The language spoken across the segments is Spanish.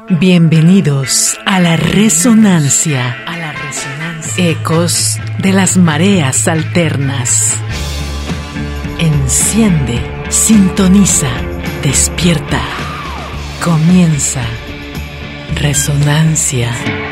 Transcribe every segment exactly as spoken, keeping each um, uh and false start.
Bienvenidos a la resonancia, a la resonancia. Ecos de las mareas alternas. Enciende, sintoniza, despierta. Comienza Resonancia.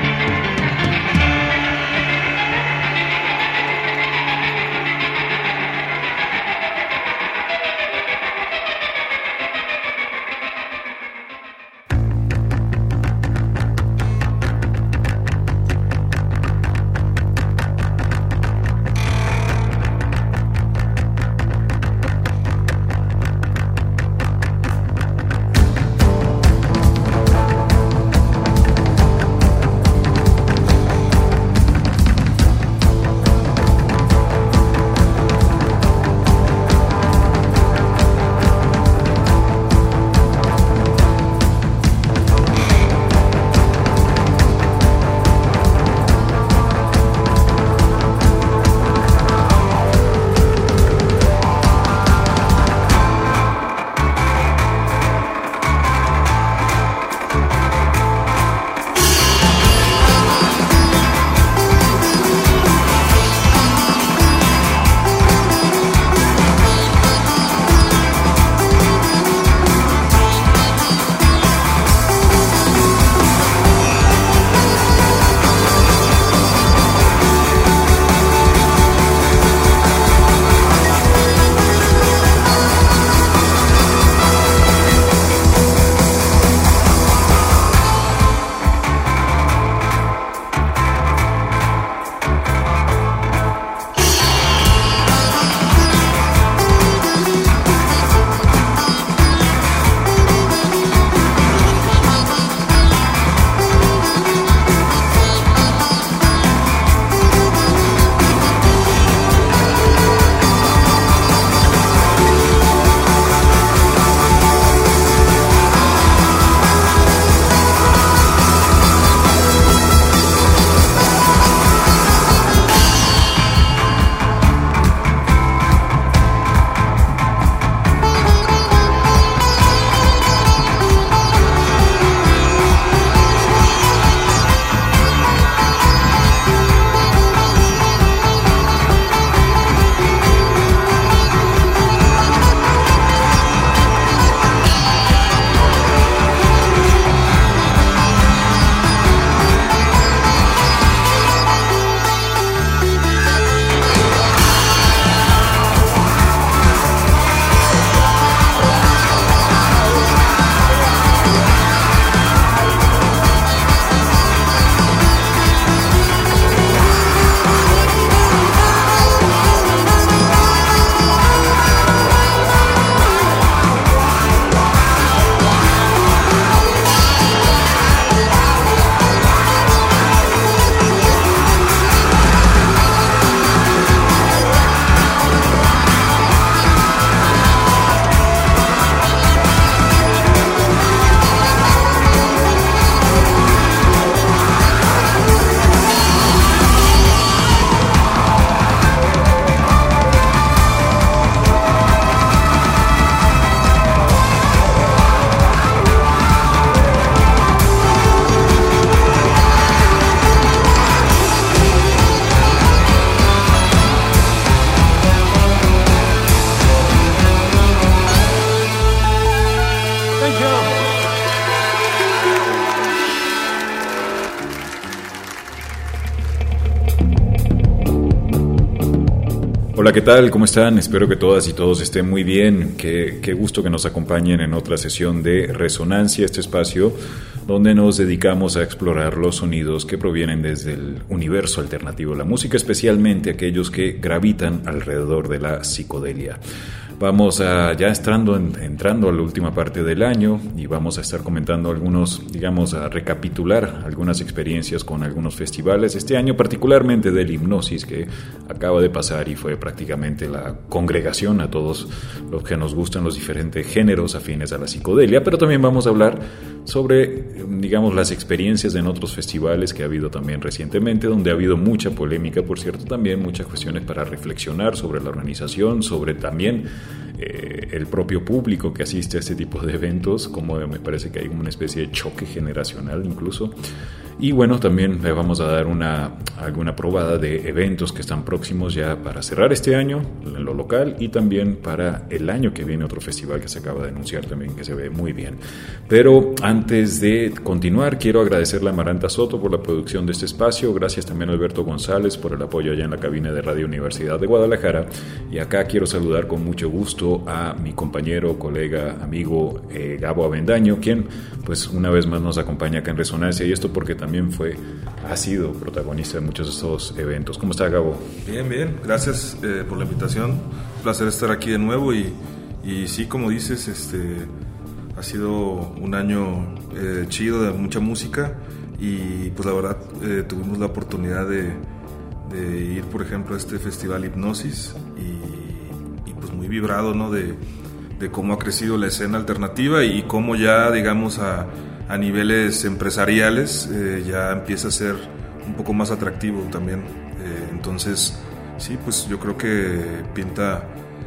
Hola, ¿qué tal? ¿Cómo están? Espero que todas y todos estén muy bien. Qué, qué gusto que nos acompañen en otra sesión de Resonancia, este espacio donde nos dedicamos a explorar los sonidos que provienen desde el universo alternativo, la música, especialmente aquellos que gravitan alrededor de la psicodelia. Vamos a, ya entrando, entrando a la última parte del año y vamos a estar comentando algunos, digamos, a recapitular algunas experiencias con algunos festivales. Este año particularmente del Hipnosis, que acaba de pasar y fue prácticamente la congregación a todos los que nos gustan los diferentes géneros afines a la psicodelia, pero también vamos a hablar sobre, digamos, las experiencias en otros festivales que ha habido también recientemente, donde ha habido mucha polémica, por cierto, también muchas cuestiones para reflexionar sobre la organización, sobre también eh, el propio público que asiste a este tipo de eventos, como me parece que hay una especie de choque generacional incluso. Y bueno, también le vamos a dar una, alguna probada de eventos que están próximos ya para cerrar este año en lo local y también para el año que viene otro festival que se acaba de anunciar también que se ve muy bien. Pero antes de continuar, quiero agradecerle a Amaranta Soto por la producción de este espacio. Gracias también a Alberto González por el apoyo allá en la cabina de Radio Universidad de Guadalajara. Y acá quiero saludar con mucho gusto a mi compañero, colega, amigo eh, Gabo Avendaño, quien pues una vez más nos acompaña acá en Resonancia, y esto porque también También fue, ha sido protagonista de muchos de estos eventos. ¿Cómo está, Gabo? Bien, bien. Gracias eh, por la invitación. Un placer estar aquí de nuevo y, y sí, como dices, este, ha sido un año eh, chido de mucha música y pues la verdad eh, tuvimos la oportunidad de, de ir, por ejemplo, a este festival Hipnosis y, y pues muy vibrado, ¿no? De, de cómo ha crecido la escena alternativa y cómo ya, digamos, a a niveles empresariales eh, ya empieza a ser un poco más atractivo también. Eh, entonces, sí, pues yo creo que pinta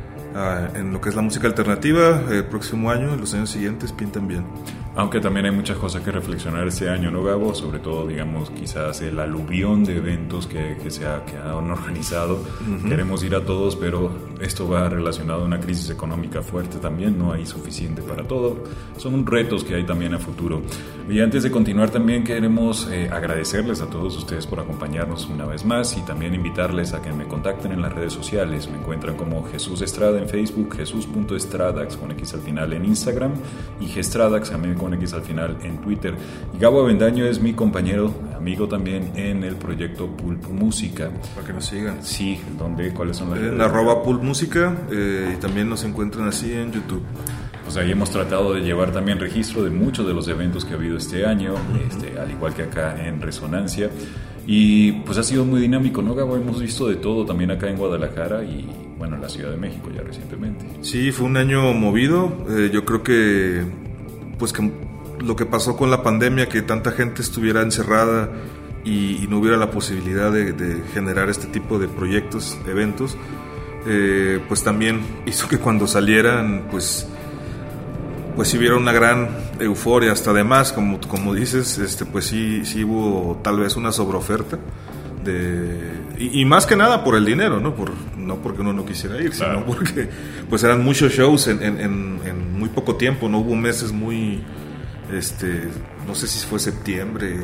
uh, en lo que es la música alternativa el próximo año, en los años siguientes pintan bien. Aunque también hay muchas cosas que reflexionar este año, ¿no, Gabo? Sobre todo, digamos, quizás el aluvión de eventos que, que se ha, que han organizado. Uh-huh. Queremos ir a todos, pero esto va relacionado a una crisis económica fuerte también, no hay suficiente para todo. Son retos que hay también a futuro. Y antes de continuar también queremos eh, agradecerles a todos ustedes por acompañarnos una vez más y también invitarles a que me contacten en las redes sociales. Me encuentran como Jesús Estrada en Facebook, jesús punto estradax con X al final en Instagram y gestradax también con X al final en Twitter. Y Gabo Avendaño es mi compañero, amigo también en el proyecto Pulp Música. Para que nos sigan. Sí, ¿dónde? ¿Cuáles son las redes? En arroba Pulp Música eh, y también nos encuentran así en YouTube. Pues ahí hemos tratado de llevar también registro de muchos de los eventos que ha habido este año, uh-huh. este, al igual que acá en Resonancia. Y pues ha sido muy dinámico, ¿no, Gabo? Hemos visto de todo también acá en Guadalajara y bueno, en la Ciudad de México ya recientemente. Sí, fue un año movido. Eh, yo creo que pues que lo que pasó con la pandemia, que tanta gente estuviera encerrada y, y no hubiera la posibilidad de, de generar este tipo de proyectos, eventos, eh, pues también hizo que cuando salieran, pues pues sí hubiera una gran euforia, hasta además, como, como dices, este, pues sí, sí hubo tal vez una sobreoferta de, y, y más que nada por el dinero, ¿no? Por, no porque uno no quisiera ir, claro. Sino porque pues eran muchos shows en, en, en, en muy poco tiempo, no hubo meses muy, este, no sé si fue septiembre,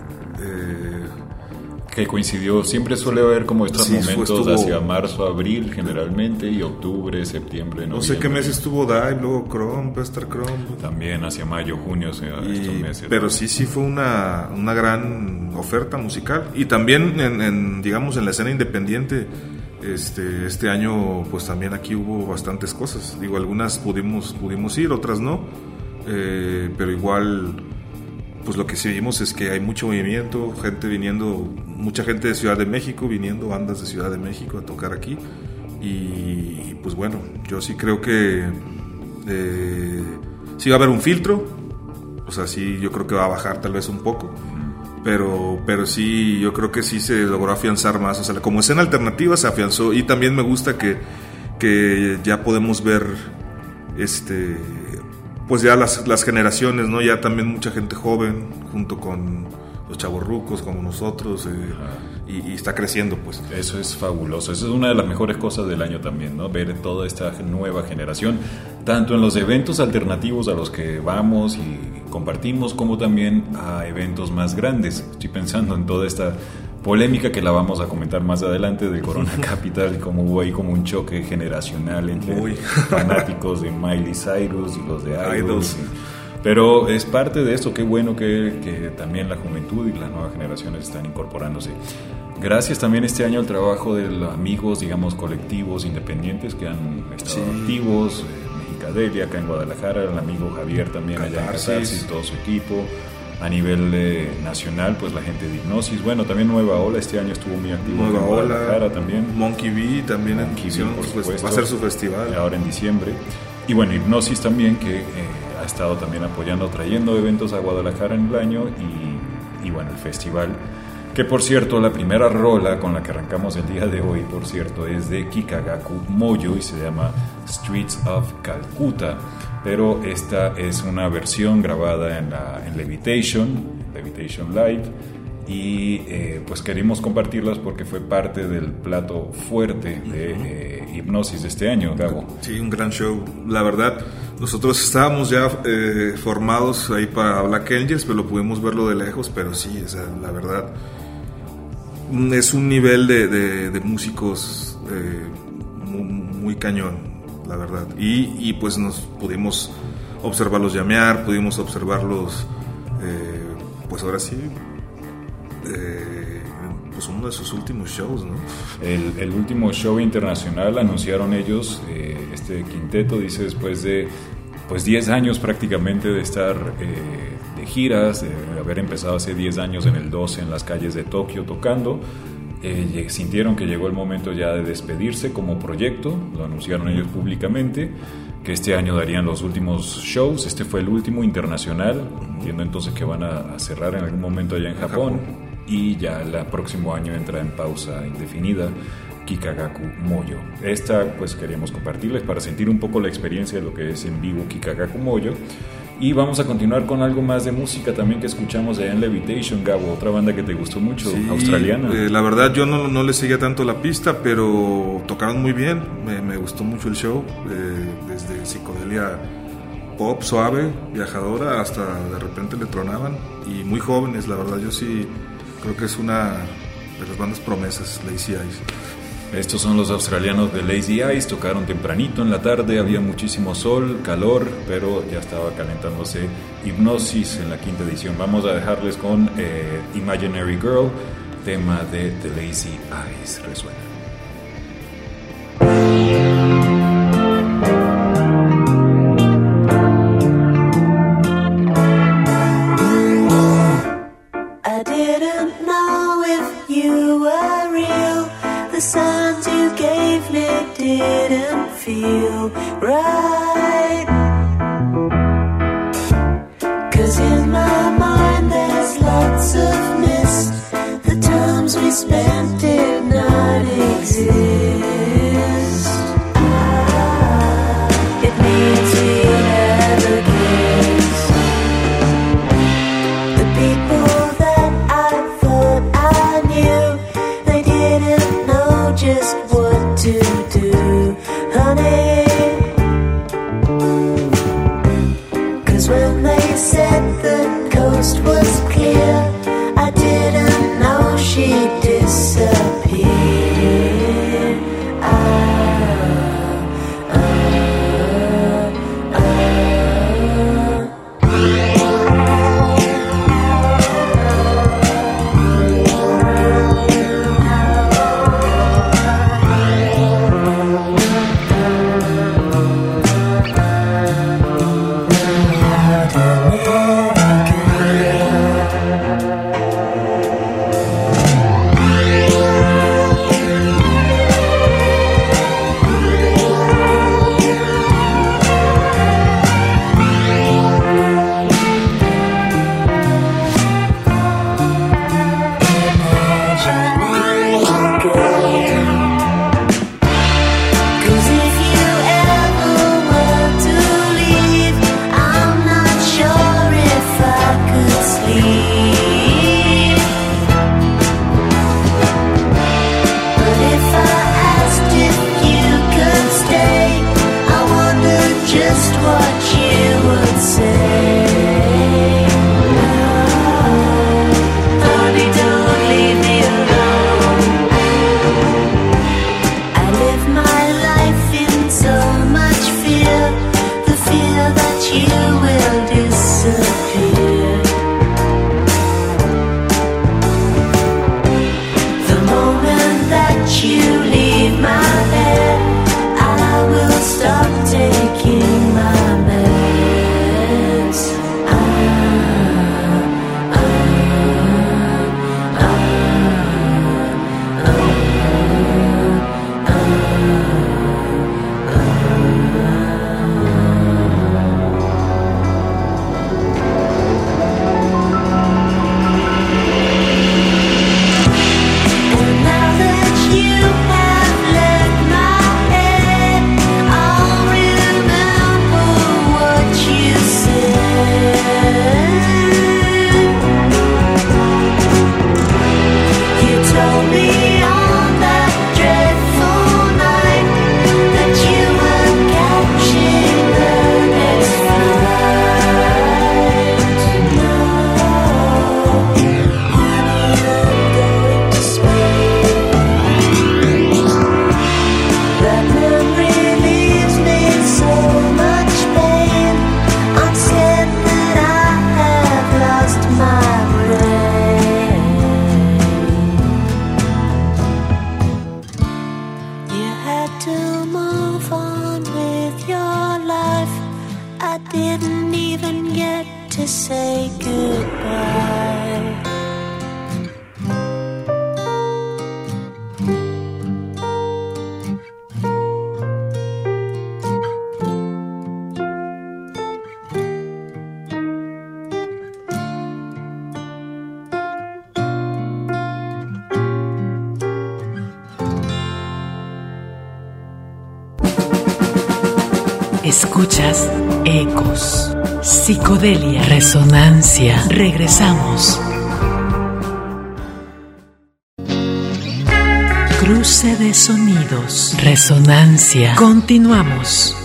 eh, que coincidió, siempre suele haber como estos sí, momentos estuvo, hacia marzo, abril generalmente, y octubre, septiembre, noviembre. No sé qué mes estuvo Dive, luego Chrome, Pester Chrome. También hacia mayo, junio, o sea, y, estos meses. Pero sí, sí fue una, una gran oferta musical. Y también, en, en, digamos, en la escena independiente, este, este año, pues también aquí hubo bastantes cosas. Digo, algunas pudimos, pudimos ir, otras no. Eh, pero igual, pues lo que sí vimos es que hay mucho movimiento, gente viniendo, mucha gente de Ciudad de México viniendo, bandas de Ciudad de México a tocar aquí. Y pues bueno, yo sí creo que eh, sí va a haber un filtro, o sea, sí, yo creo que va a bajar tal vez un poco, pero, pero sí, yo creo que sí se logró afianzar más, o sea, como escena alternativa se afianzó. Y también me gusta que, que ya podemos ver este... pues ya las, las generaciones, ¿no? Ya también mucha gente joven, junto con los chavorrucos como nosotros, eh, y, y está creciendo, pues. Eso es fabuloso, eso es una de las mejores cosas del año también, ¿no? Ver toda esta nueva generación, tanto en los eventos alternativos a los que vamos y compartimos, como también a eventos más grandes. Estoy pensando en toda esta polémica que la vamos a comentar más adelante del Corona Capital, como hubo ahí como un choque generacional entre Uy. fanáticos de Miley Cyrus y los de Idols. Pero es parte de esto, qué bueno que, que también la juventud y las nuevas generaciones están incorporándose. Gracias también este año al trabajo de los amigos, digamos, colectivos independientes que han estado sí. activos, eh, Mexicadelia acá en Guadalajara, el amigo Javier también Catarsis. allá en Catarsis y todo su equipo. A nivel eh, nacional, pues la gente de Hipnosis, bueno, también Nueva Ola este año estuvo muy activo. Nueva en Ola, también. Monkey B también Monkey B, por supuesto, va a ser su festival. Ahora en diciembre. Y bueno, Hipnosis también, que eh, ha estado también apoyando, trayendo eventos a Guadalajara en el año y, y bueno, el festival. Que por cierto, la primera rola con la que arrancamos el día de hoy, por cierto, es de Kikagaku Moyo y se llama Streets of Calcutta. Pero esta es una versión grabada en, la, en Levitation, Levitation Live. Y eh, pues querimos compartirlas porque fue parte del plato fuerte de eh, Hipnosis de este año, Gabo. Sí, un gran show. La verdad, nosotros estábamos ya eh, formados ahí para Black Angels, pero lo pudimos verlo de lejos, pero sí, o sea, la verdad es un nivel de, de, de músicos eh, muy, muy cañón, la verdad. Y, y pues nos pudimos observarlos llamear, pudimos observarlos, eh, pues ahora sí, eh, pues uno de sus últimos shows, ¿no? El, el último show internacional anunciaron ellos, eh, este quinteto, dice, después de pues diez años prácticamente de estar eh, de giras, de haber empezado hace diez años en el doce en las calles de Tokio tocando, eh, sintieron que llegó el momento ya de despedirse como proyecto, lo anunciaron ellos públicamente, que este año darían los últimos shows. Este fue el último internacional, entiendo entonces que van a, a cerrar en algún momento allá en Japón, y ya el próximo año entra en pausa indefinida Kikagaku Moyo. Esta pues queríamos compartirles para sentir un poco la experiencia de lo que es en vivo Kikagaku Moyo. Y vamos a continuar con algo más de música también que escuchamos allá en Levitation, Gabo, otra banda que te gustó mucho, sí, australiana. Eh, la verdad yo no, no le seguía tanto la pista, pero tocaron muy bien, me, me gustó mucho el show, eh, desde psicodelia pop suave, viajadora, hasta de repente le tronaban, y muy jóvenes, la verdad yo sí creo que es una de las bandas promesas, Lazy Eyes. Estos son los australianos de Lazy Eyes, tocaron tempranito en la tarde, había muchísimo sol, calor, pero ya estaba calentándose Hipnosis en la quinta edición. Vamos a dejarles con eh, Imaginary Girl, tema de The Lazy Eyes. Resuena. I didn't know if you were real. The signs you gave me didn't feel right. 'Cause in my mind there's lots of mist. The times we spent did not exist. Ah, it means we never kissed. The people that I thought I knew, they didn't know just what to do, honey. 'Cause when they said the coast was clear, I didn't know she'd disappear. Ah, ah, ah. yet to say goodbye. Escuchas ecos, psicodelia, resonancia. Regresamos. Cruce de sonidos, resonancia. Continuamos.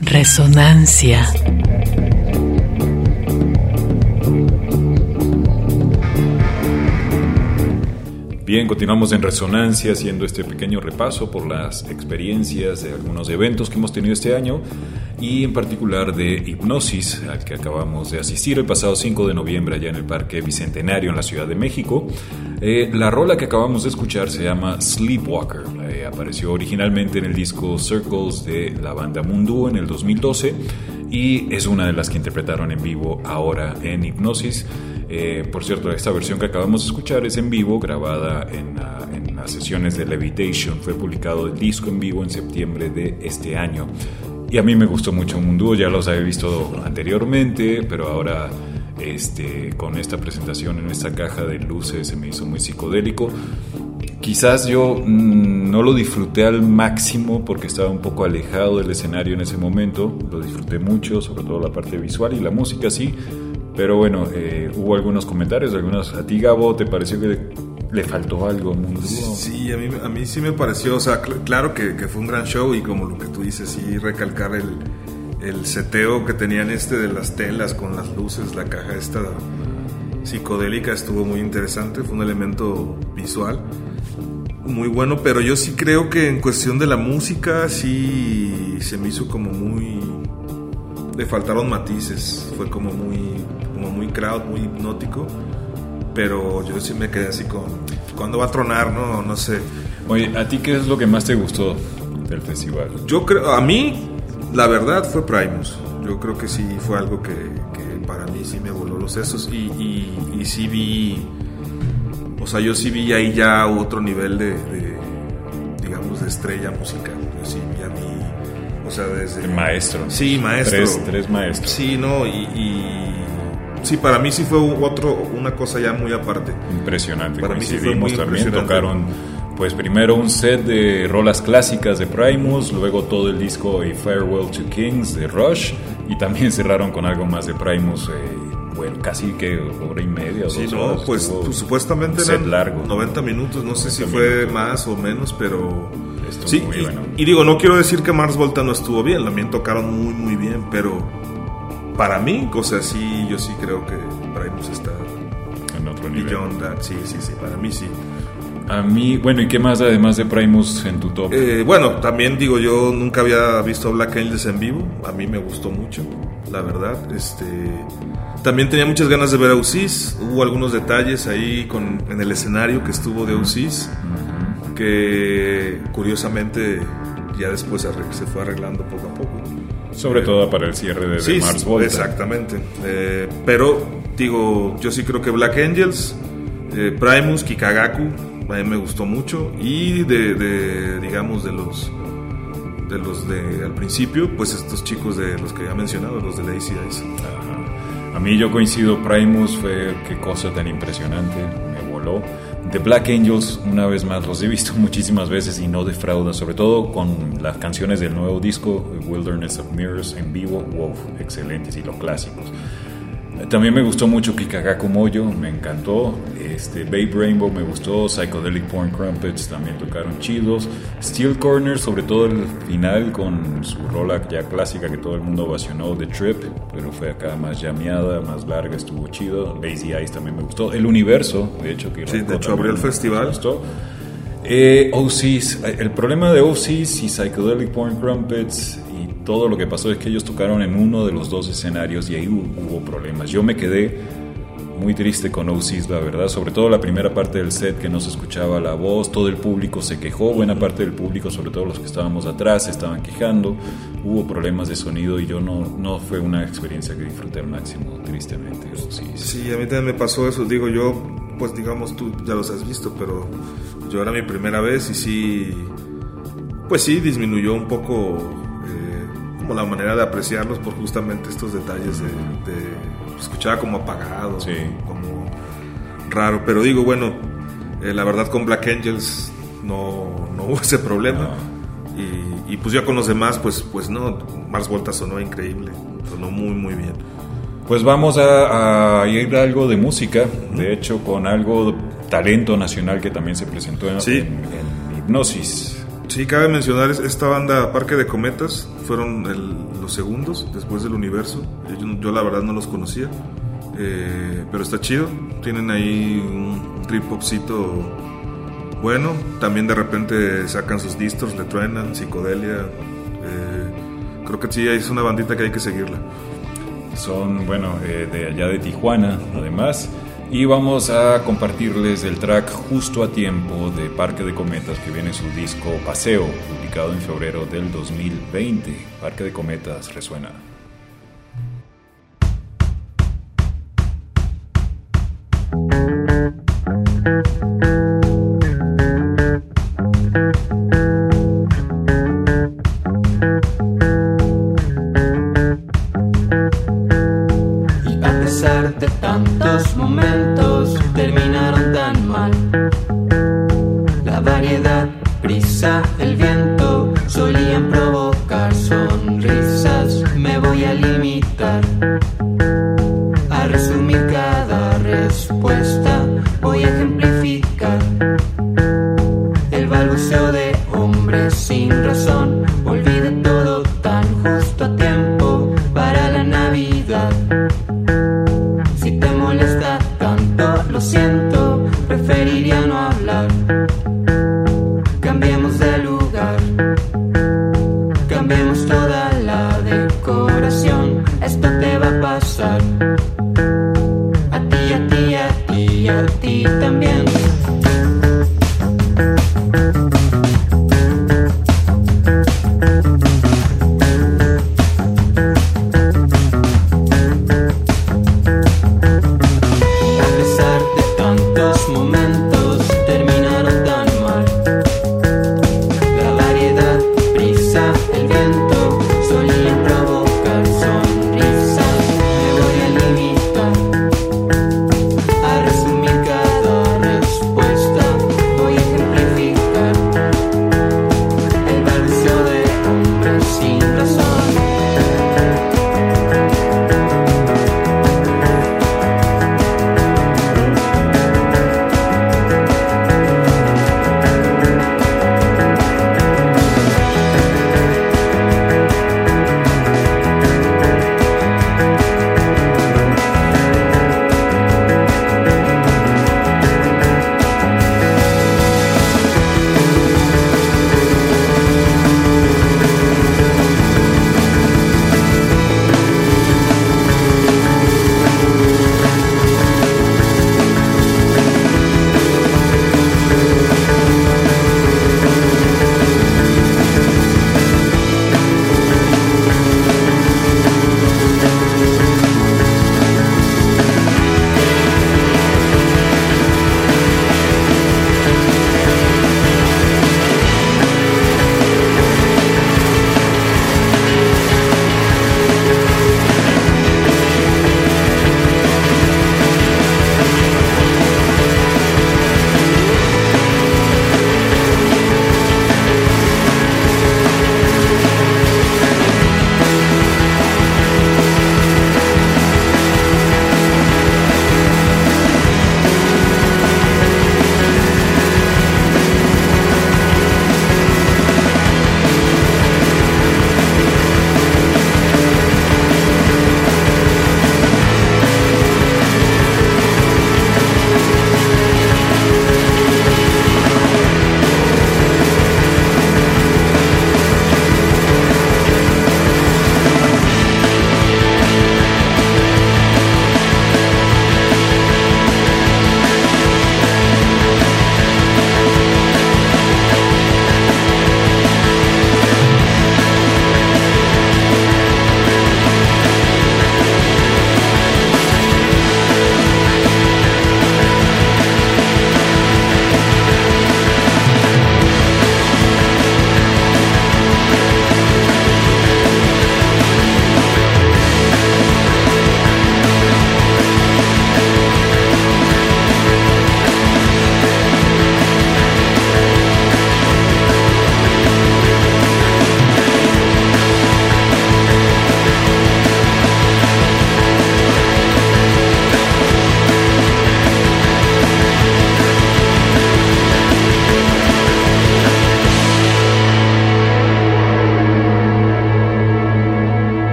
Resonancia. Bien, continuamos en Resonancia haciendo este pequeño repaso por las experiencias de algunos eventos que hemos tenido este año y en particular de Hipnosis, al que acabamos de asistir el pasado cinco de noviembre allá en el Parque Bicentenario en la Ciudad de México. Eh, la rola que acabamos de escuchar se llama Sleepwalker. Eh, apareció originalmente en el disco Circles de la banda Mundú en el dos mil doce y es una de las que interpretaron en vivo ahora en Hipnosis. Eh, por cierto, esta versión que acabamos de escuchar es en vivo, grabada en, uh, en las sesiones de Levitation. Fue publicado el disco en vivo en septiembre de este año. Y a mí me gustó mucho Mundú, ya los había visto anteriormente, pero ahora este, con esta presentación en esta caja de luces se me hizo muy psicodélico. Quizás yo mmm, no lo disfruté al máximo porque estaba un poco alejado del escenario en ese momento. Lo disfruté mucho, sobre todo la parte visual y la música sí. Pero bueno, eh, hubo algunos comentarios, algunos. ¿A ti, Gabo, te pareció que le, le faltó algo? Mundú? Sí, a mí, a mí sí me pareció, o sea, cl- claro que, que fue un gran show y como lo que tú dices, sí, recalcar el, el seteo que tenían este de las telas con las luces, la caja esta psicodélica estuvo muy interesante, fue un elemento visual muy bueno, pero yo sí creo que en cuestión de la música sí se me hizo como muy... le faltaron matices, fue como muy como muy crowd, muy hipnótico, pero yo sí me quedé así con ¿cuándo va a tronar? No, no sé. Oye, ¿a ti qué es lo que más te gustó del festival? Yo creo, a mí la verdad fue Primus, yo creo que sí fue algo que, que para mí sí me voló los sesos y, y, y sí vi, o sea, yo sí vi ahí ya otro nivel de, de digamos de estrella musical, yo sí vi a mí. O sea, desde... El maestro. Sí, maestro. Tres, tres maestros. Sí, no, y, y... sí, para mí sí fue otro, una cosa ya muy aparte. Impresionante. Para mí sí fue muy también impresionante. Tocaron, pues primero un set de rolas clásicas de Primus, luego todo el disco A Farewell to Kings de Rush, y también cerraron con algo más de Primus, eh, bueno, casi que hora y media o Sí, dos no, horas. pues, pues supuestamente set eran largo. noventa minutos, no sé si noventa fue minutos. más o menos, pero... Estuvo sí, muy y, bueno. y digo, no quiero decir que Mars Volta no estuvo bien, también tocaron muy, muy bien, pero para mí, o sea, sí, yo sí creo que Primus está En otro nivel. beyond that, sí, sí, sí, para mí sí. A mí, bueno, ¿y qué más además de Primus en tu top? Eh, bueno, también digo, yo nunca había visto a Black Angels en vivo, a mí me gustó mucho, la verdad. Este, también tenía muchas ganas de ver a Usis, hubo algunos detalles ahí con, en el escenario que estuvo de Usis, uh-huh. que curiosamente ya después se fue arreglando poco a poco. Sobre eh, todo para el cierre de, sí, de Mars Volta. Exactamente, eh, pero digo, yo sí creo que Black Angels, eh, Primus, Kikagaku, a mí me gustó mucho, y de, de digamos de los de los de al principio, pues estos chicos de los que ya he mencionado, los de Lazy Eyes. Ajá. A mí yo coincido, Primus fue qué cosa tan impresionante, me voló. The Black Angels, una vez más, los he visto muchísimas veces y no defraudan, sobre todo con las canciones del nuevo disco Wilderness of Mirrors en vivo, wow, excelentes, y los clásicos. También me gustó mucho Kikagaku Moyo, me encantó. Este, Babe Rainbow me gustó. Psychedelic Porn Crumpets también tocaron chidos. Steel Corner, sobre todo el final con su rola ya clásica que todo el mundo ovacionó, The Trip, pero fue acá más llameada, más larga, estuvo chido. Lazy Eyes también me gustó. El Universo, de hecho, que sí, de hecho abrió el festival. Me gustó. Eh, O C S, el problema de O C S y Psychedelic Porn Crumpets y todo lo que pasó es que ellos tocaron en uno de los dos escenarios y ahí hubo, hubo problemas. Yo me quedé muy triste con O C S, la verdad, sobre todo la primera parte del set que no se escuchaba la voz, todo el público se quejó, buena parte del público, sobre todo los que estábamos atrás, se estaban quejando, hubo problemas de sonido y yo no, no fue una experiencia que disfruté al máximo, tristemente. O C S. Sí, a mí también me pasó eso, digo yo, pues digamos tú ya los has visto, pero yo era mi primera vez y sí, pues sí, disminuyó un poco eh, como la manera de apreciarlos por justamente estos detalles de, de escuchaba como apagado, sí. como raro, pero digo, bueno, eh, la verdad con Black Angels no, no hubo ese problema, no. y, y pues ya con los demás, pues, pues no, Mars Volta sonó increíble, sonó muy muy bien. Pues vamos a, a ir a algo de música, de hecho con algo talento nacional que también se presentó en, sí. en, en Hipnosis. Sí, cabe mencionar esta banda Parque de Cometas, fueron el, los segundos después del Universo. Yo, yo la verdad no los conocía, eh, pero está chido. Tienen ahí un trip hopcito bueno. También de repente sacan sus distros, le truenan, psicodelia. Eh, creo que sí, es una bandita que hay que seguirla. Son, bueno, eh, de allá de Tijuana, además. Y vamos a compartirles el track Justo a Tiempo de Parque de Cometas, que viene en su disco Paseo, publicado en febrero del dos mil veinte. Parque de Cometas resuena. De tantos momentos terminaron tan mal. La variedad, prisa, el viento solían provocar sonrisas. Me voy a limitar a resumir cada respuesta. Voy a ejemplificar el balbuceo de hombres sin razón. Olvide todo tan justo a tiempo para la Navidad. Lo siento, preferiría no hablar. Cambiemos de lugar, cambiemos toda la decoración. Esto te va a pasar a ti, a ti, a ti, a ti también.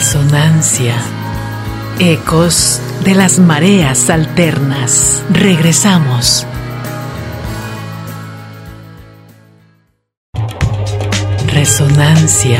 Resonancia. Ecos de las mareas alternas. Regresamos. Resonancia.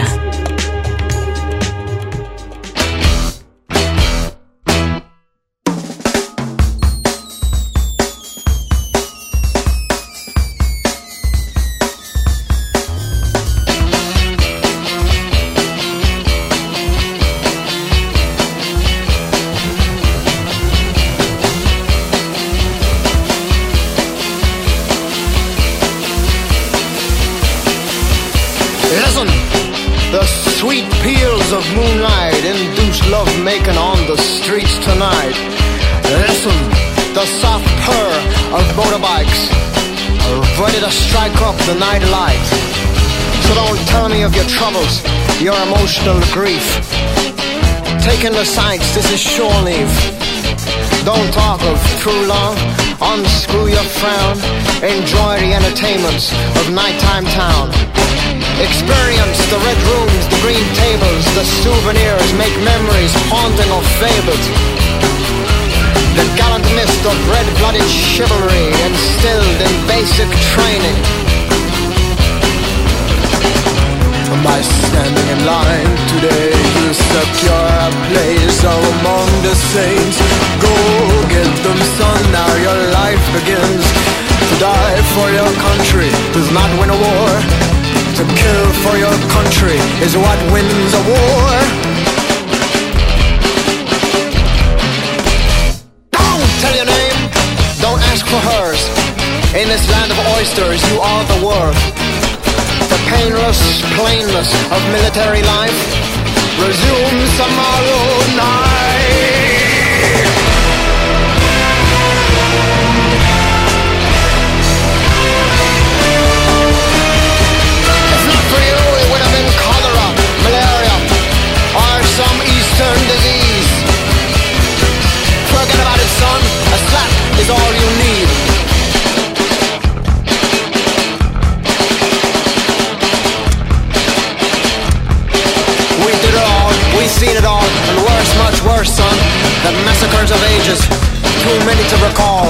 Making on the streets tonight. Listen, the soft purr of motorbikes ready to strike up the night light. So don't tell me of your troubles, your emotional grief. Taking the sights, this is shore leave. Don't talk of true love, unscrew your frown. Enjoy the entertainments of nighttime town. Experience the red rooms, the green tables, the souvenirs, make memories haunting of fables. The gallant mist of red-blooded chivalry instilled in basic training. By standing in line today, you secure a place among the saints. Go get them, son, now your life begins. To die for your country does not win a war. To kill for your country is what wins a war. Don't tell your name, don't ask for hers. In this land of oysters, you are the worth. The painless plainness of military life resumes tomorrow night. Some eastern disease. Forget about it, son. A slap is all you need. We did it all, we seen it all, and worse, much worse, son. The massacres of ages, too many to recall.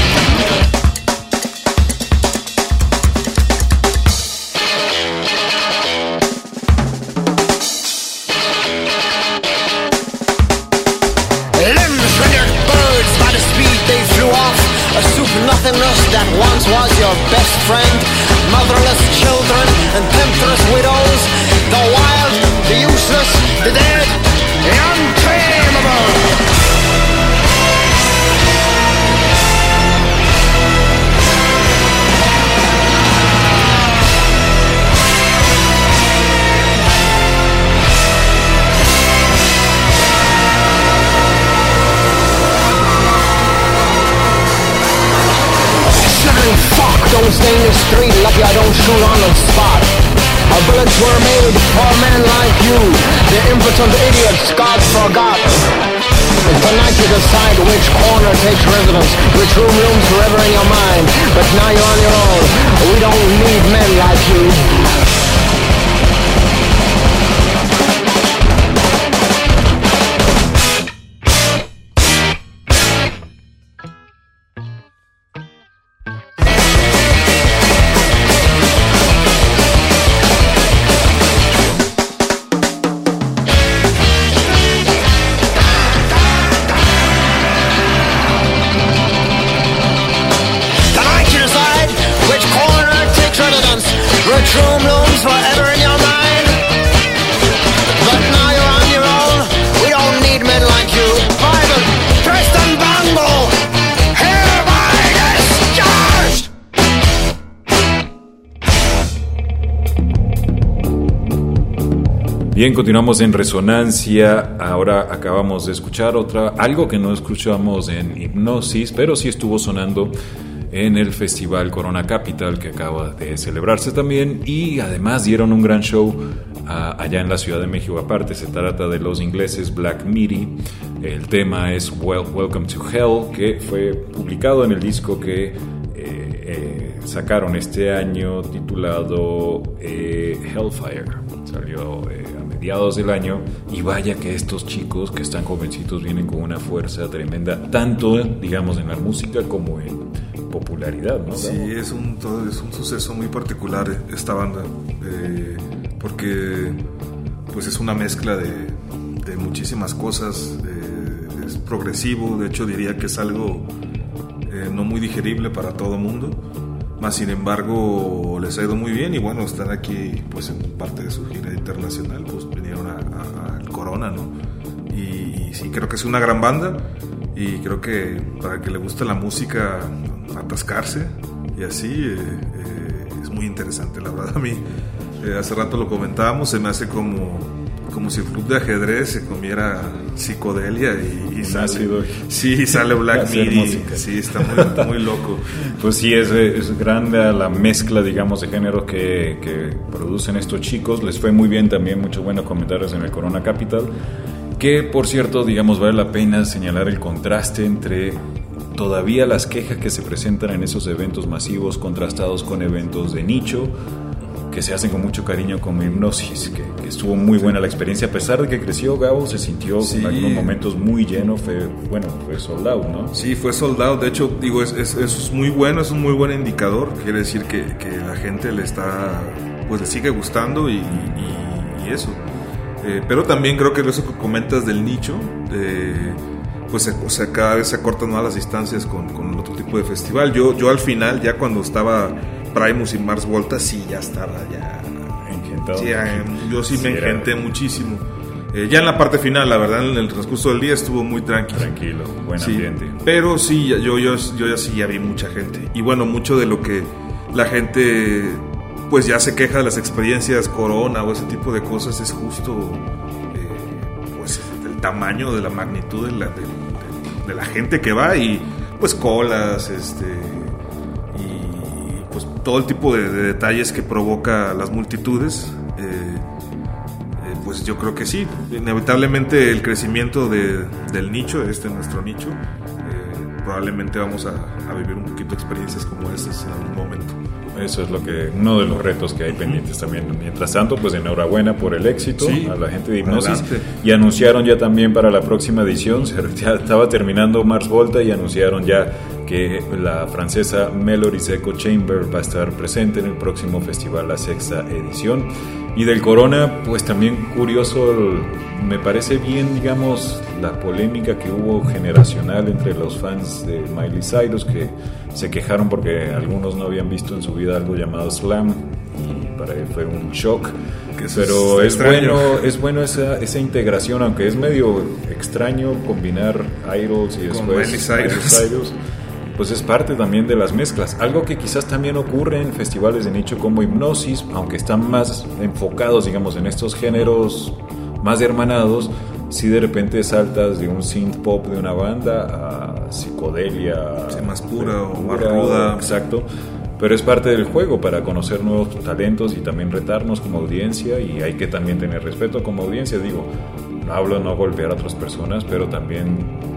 Nothingness that once was your best friend. Motherless children and temptress widows. The wild, the useless, the dead, the untamable. Fuck, don't stay in the street, lucky I don't shoot on the spot. Our bullets were made for men like you, the impotent idiots God forgot. Tonight you decide which corner takes residence, which room looms forever in your mind. But now you're on your own, we don't need men like you. Bien, continuamos en Resonancia. Ahora acabamos de escuchar otra, algo que no escuchamos en Hipnosis, pero sí estuvo sonando en el Festival Corona Capital que acaba de celebrarse también, y además dieron un gran show uh, allá en la Ciudad de México. Aparte, se trata de los ingleses Black Midi. El tema es well, Welcome to Hell, que fue publicado en el disco que eh, eh, sacaron este año titulado eh, Hellfire. Salió eh, a mediados del año, y vaya que estos chicos que están jovencitos vienen con una fuerza tremenda, tanto digamos en la música como en popularidad, ¿no? Sí, es un, todo, es un suceso muy particular esta banda, eh, porque pues es una mezcla de, de muchísimas cosas, eh, es progresivo, de hecho diría que es algo eh, no muy digerible para todo mundo, más sin embargo les ha ido muy bien y bueno, están aquí pues en parte de su gira internacional, pues vinieron a, a, al Corona, ¿no? Y, y sí, creo que es una gran banda y creo que para el que le gusta la música atascarse y así eh, eh, es muy interesante, la verdad. A mí eh, hace rato lo comentábamos, se me hace como como si el club de ajedrez se comiera psicodelia y, y sale, ácido. Sí, sale Black Midi, sí, está muy, muy loco. Pues sí, es, es grande la mezcla, digamos, de géneros que, que producen estos chicos. Les fue muy bien también, muchos buenos comentarios en el Corona Capital, que por cierto, digamos, vale la pena señalar el contraste entre todavía las quejas que se presentan en esos eventos masivos contrastados con eventos de nicho que se hacen con mucho cariño, como Hipnosis, que, que estuvo muy buena la experiencia, a pesar de que creció. Gabo se sintió sí. en algunos momentos muy lleno, fue, bueno, fue sold out, ¿no? Sí, fue sold out, de hecho, digo, es, es, es muy bueno, es un muy buen indicador, quiere decir que, que la gente le está, pues le sigue gustando y, y, y eso, eh, pero también creo que eso que comentas del nicho, eh, pues o sea, cada vez se acortan más las distancias con, con otro tipo de festival. Yo, yo al final, ya cuando estaba Primus y Mars Volta, sí, ya estaba ya engentado. Sí, yo sí, sí me engenté era... muchísimo. Eh, ya en la parte final, la verdad, en el transcurso del día estuvo muy tranquilo. Tranquilo, buen sí, ambiente. Pero sí, yo, yo, yo ya sí ya vi mucha gente. Y bueno, mucho de lo que la gente pues ya se queja de las experiencias Corona o ese tipo de cosas es justo eh, pues el tamaño de la magnitud de la, de, de, de la gente que va y pues colas, este... pues todo el tipo de, de detalles que provoca las multitudes, eh, eh, pues yo creo que sí, inevitablemente el crecimiento de, del nicho, este nuestro nicho, eh, probablemente vamos a, a vivir un poquito experiencias como estas en algún momento. Eso es lo que uno de los retos que hay pendientes también. Mientras tanto, pues enhorabuena por el éxito, sí, a la gente de Hipnosis. Adelante. Y anunciaron ya también para la próxima edición, ya estaba terminando Mars Volta y anunciaron ya que la francesa Melody's Echo Chamber va a estar presente en el próximo festival, la sexta edición. Y del Corona, pues también curioso, el, me parece bien, digamos, la polémica que hubo generacional entre los fans de Miley Cyrus, que se quejaron porque algunos no habían visto en su vida algo llamado slam y para él fue un shock. Pero es, es bueno, es bueno esa, esa integración, aunque es medio extraño combinar Idols y después Miley Cyrus. Cyrus, pues es parte también de las mezclas. Algo que quizás también ocurre en festivales de nicho como Hipnosis, aunque están más enfocados, digamos, en estos géneros más hermanados, si de repente saltas de un synth pop de una banda a psicodelia, sí, más pura o más ruda. Exacto. Pero es parte del juego para conocer nuevos talentos y también retarnos como audiencia, y hay que también tener respeto como audiencia. Digo, no hablo de no golpear a otras personas, pero también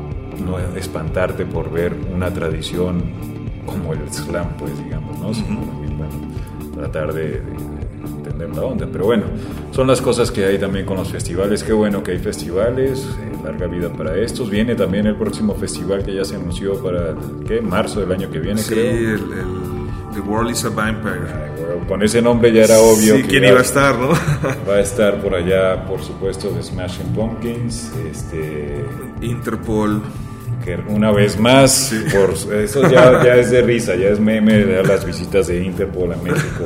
no espantarte por ver una tradición como el slam, pues digamos, ¿no? Sino también, bueno, tratar de, de, de entender la onda. Pero bueno, son las cosas que hay también con los festivales. Qué bueno que hay festivales, eh, larga vida para estos. Viene también el próximo festival que ya se anunció para el, ¿qué? Marzo del año que viene, sí, creo. Sí, el, el The World is a Vampire. Ay, bueno, con ese nombre ya era obvio. Sí, que quién iba a estar, ¿no? Va a estar por allá, por supuesto, de Smashing Pumpkins, este... Interpol. Que una vez más, sí. Por eso ya, ya es de risa, ya es meme de las visitas de Interpol a México.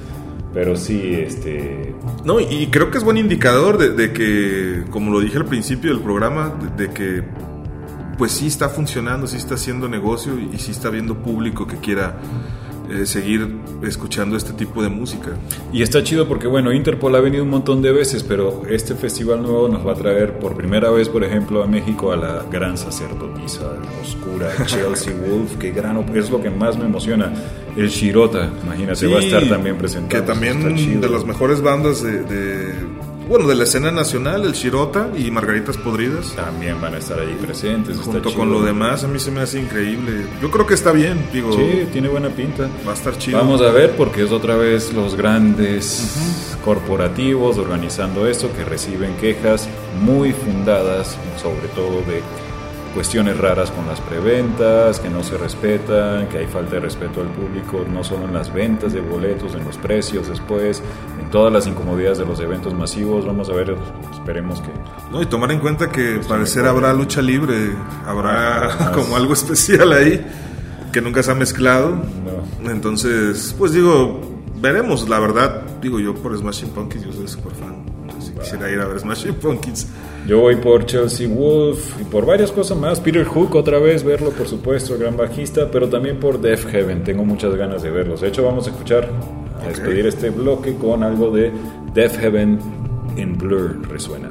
Pero sí, este... No, y creo que es buen indicador de, de que, como lo dije al principio del programa, de, de que pues sí está funcionando, sí está haciendo negocio y sí está viendo público que quiera eh, seguir escuchando este tipo de música. Y está chido porque, bueno, Interpol ha venido un montón de veces, pero este festival nuevo nos va a traer por primera vez, por ejemplo, a México a la gran sacerdotisa oscura Chelsea Wolfe, que gran, es lo que más me emociona. El Shirota, imagínate, sí, va a estar también presentado. Que también de las mejores bandas de, de bueno, de la escena nacional, el Shirota y Margaritas Podridas. También van a estar ahí presentes. está Junto chido. con lo demás, a mí se me hace increíble. Yo creo que está bien, digo. Sí, tiene buena pinta. Va a estar chido. Vamos a ver, porque es otra vez los grandes uh-huh. corporativos organizando esto, que reciben quejas muy fundadas, sobre todo de cuestiones raras con las preventas, que no se respetan, que hay falta de respeto al público, no solo en las ventas de boletos, en los precios después, en todas las incomodidades de los eventos masivos. Vamos a ver, esperemos que... No, y tomar en cuenta que parecer habrá lucha libre, habrá ah, como algo especial ahí, que nunca se ha mezclado. No. Entonces, pues digo, veremos, la verdad, digo yo por Smashing Pumpkins, yo soy súper fan. Si quisiera ir a ver Smashing Pumpkins. Yo voy por Chelsea Wolf y por varias cosas más. Peter Hook otra vez, verlo por supuesto, el gran bajista, pero también por Death Heaven, tengo muchas ganas de verlos. De hecho vamos a escuchar, a okay. despedir este bloque con algo de Death Heaven en Blur, resuena.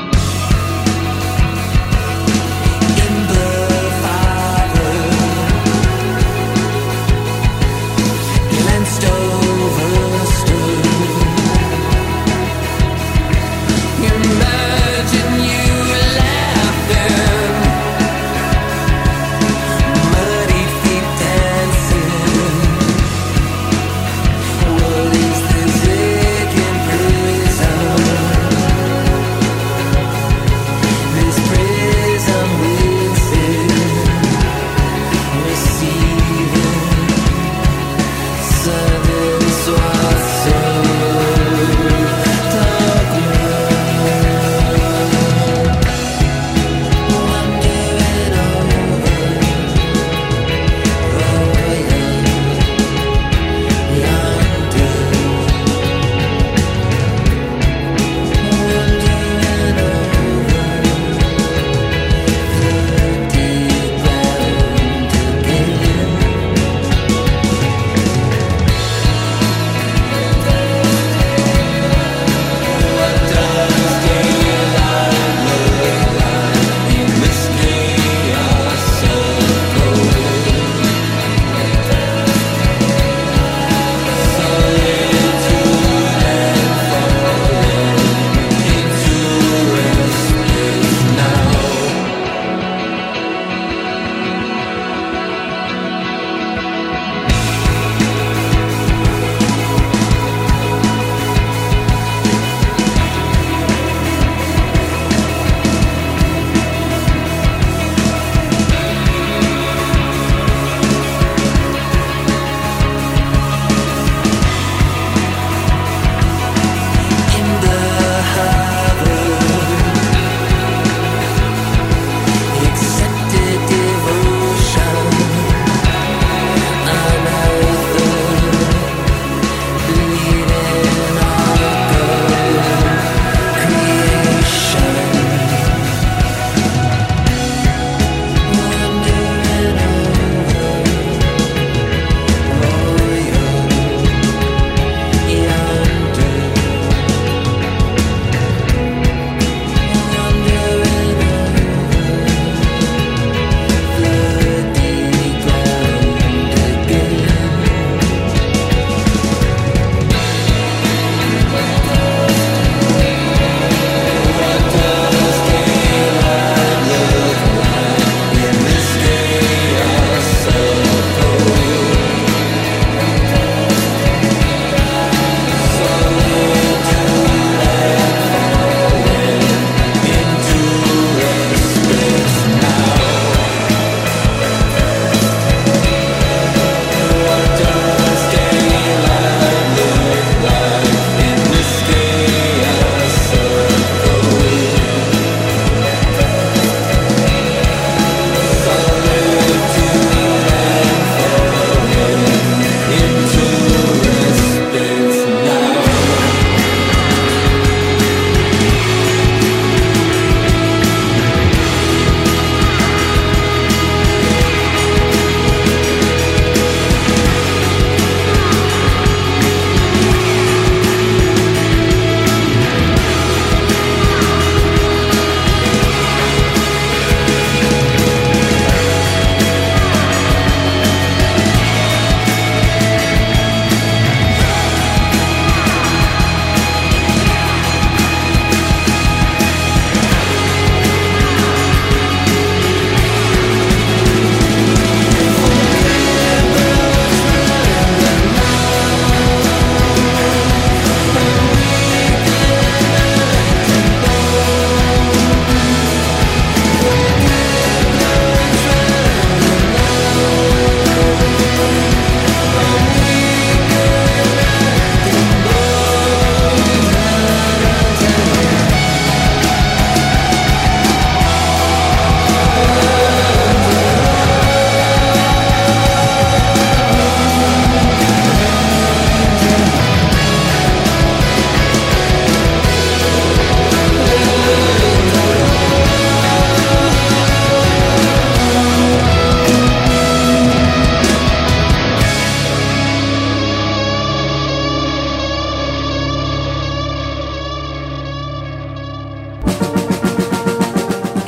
In the Father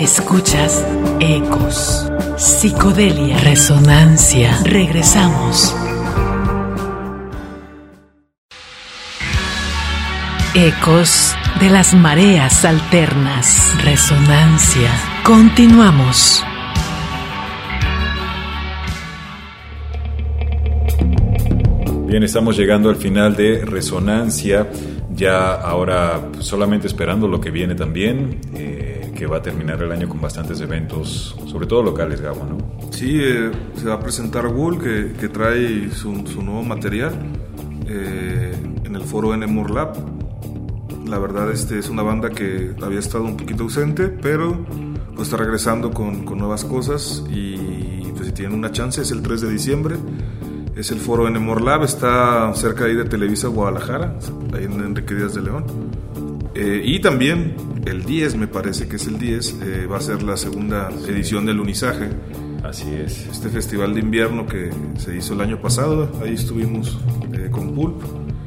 Escuchas ecos, psicodelia, resonancia. Regresamos. Ecos de las mareas alternas. Resonancia. Continuamos. Bien, estamos llegando al final de Resonancia. Ya ahora solamente esperando lo que viene también, eh, que va a terminar el año con bastantes eventos, sobre todo locales, Gabo, ¿no? Sí, eh, se va a presentar Wool, que, que trae su, su nuevo material eh, en el foro N M O R Lab. La verdad, este es una banda que había estado un poquito ausente, pero pues está regresando con, con nuevas cosas y pues si tienen una chance es el tres de diciembre. Es el foro N M O R Lab, está cerca ahí de Televisa Guadalajara, ahí en Enrique Díaz de León. Eh, y también el diez, me parece que es el diez, eh, va a ser la segunda edición del Unisaje. Así es. Este festival de invierno que se hizo el año pasado, ahí estuvimos eh, con Pulp.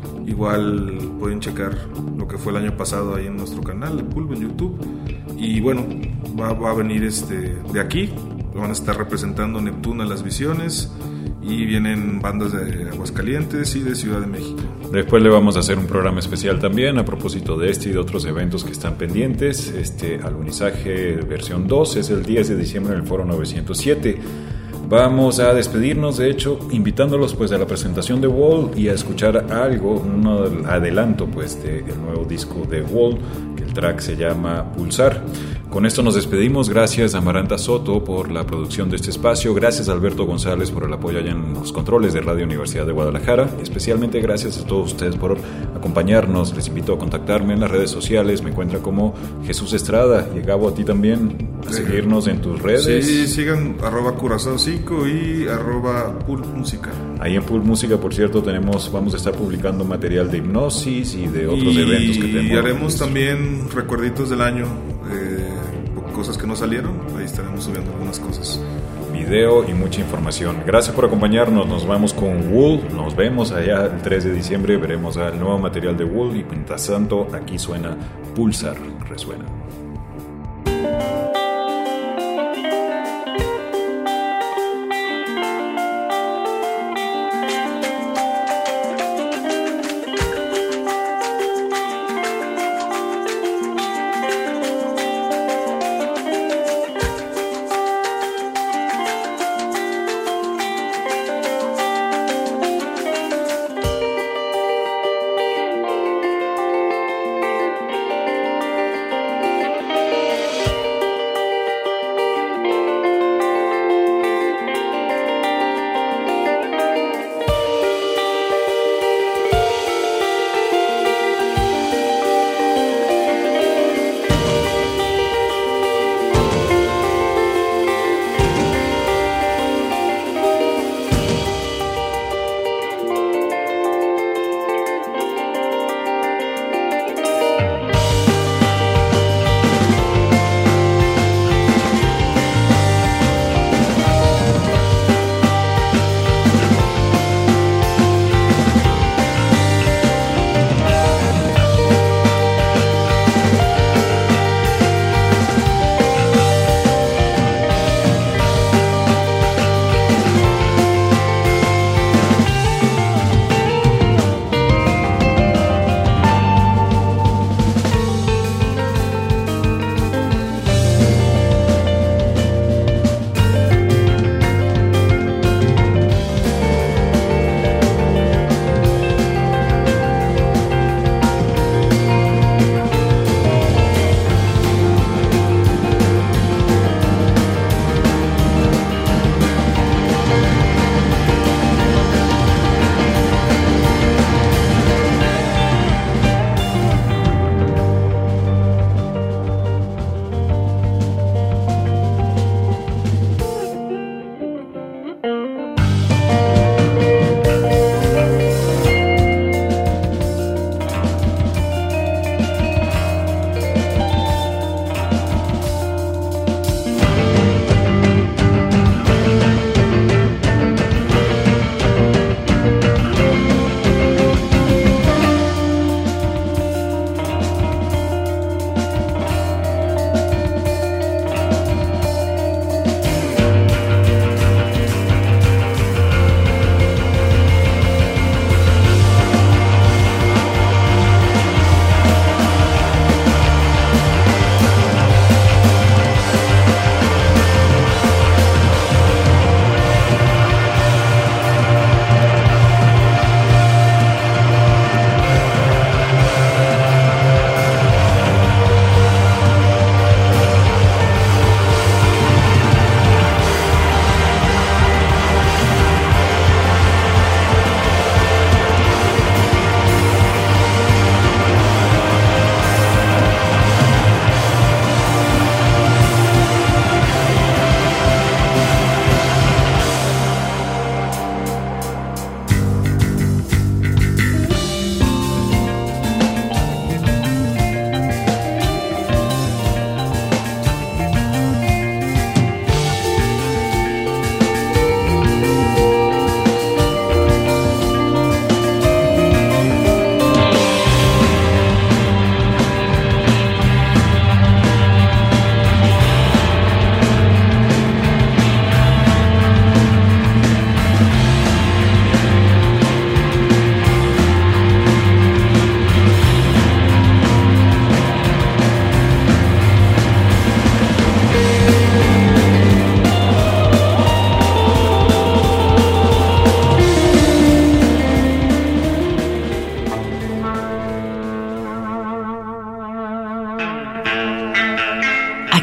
Igual pueden checar lo que fue el año pasado ahí en nuestro canal de Pulp en YouTube. Y bueno, va, va a venir este, de aquí, van a estar representando Neptuna Las Visiones. Y vienen bandas de Aguascalientes y de Ciudad de México. Después le vamos a hacer un programa especial también a propósito de este y de otros eventos que están pendientes. Este Alunizaje versión dos es el diez de diciembre en el Foro novecientos siete. Vamos a despedirnos, de hecho, invitándolos pues a la presentación de Wall y a escuchar algo, un adelanto pues del nuevo disco de Wall, que el track se llama Pulsar. Con esto nos despedimos. Gracias a Amaranta Soto por la producción de este espacio. Gracias a Alberto González por el apoyo allá en los controles de Radio Universidad de Guadalajara. Especialmente gracias a todos ustedes por acompañarnos. Les invito a contactarme en las redes sociales. Me encuentran como Jesús Estrada. Y Gabo, a ti también, a seguirnos en tus redes. Sí, sigan arroba Curazao cinco y arroba Pulp Música. Ahí en Pulp Música, por cierto, tenemos, vamos a estar publicando material de hipnosis y de otros y, eventos que tenemos. Y haremos también recuerditos del año. Eh, cosas que no salieron, ahí estaremos subiendo algunas cosas. Video y mucha información. Gracias por acompañarnos. Nos vamos con Wool. Nos vemos allá el tres de diciembre. Veremos el nuevo material de Wool. Y mientras tanto, aquí suena Pulsar. Resuena.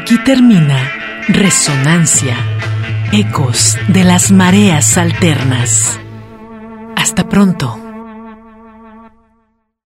Aquí termina Resonancia, ecos de las mareas alternas. Hasta pronto.